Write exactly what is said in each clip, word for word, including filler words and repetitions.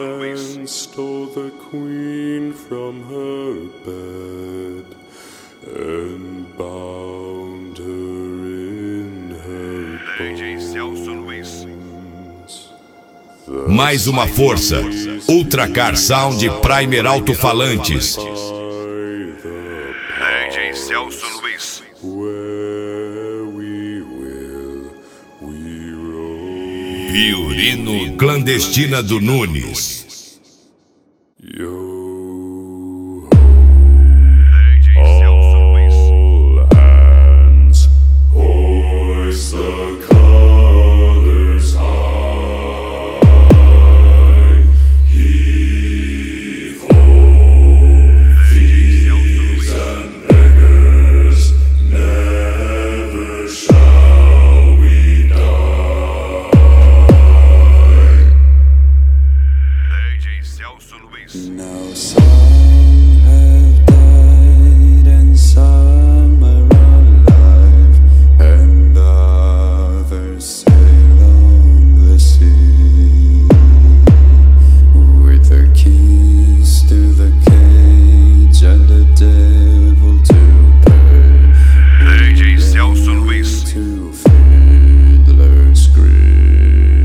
man stole the queen from her bed and bound her in her bones. Mais uma força. Ultracar Sound Primer Alto-Falantes. D J Celso Luiz. Violino Clandestina do Nunes. Now some have died and some are alive, and others sail on the sea with the keys to the cage and the devil to pay. D J Celso Luiz. To Fiddler's Grave.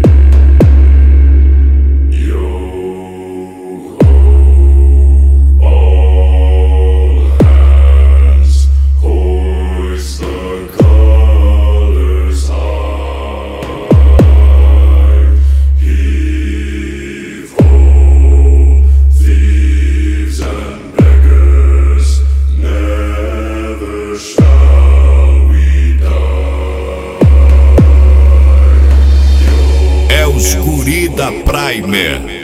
Escurida Primer.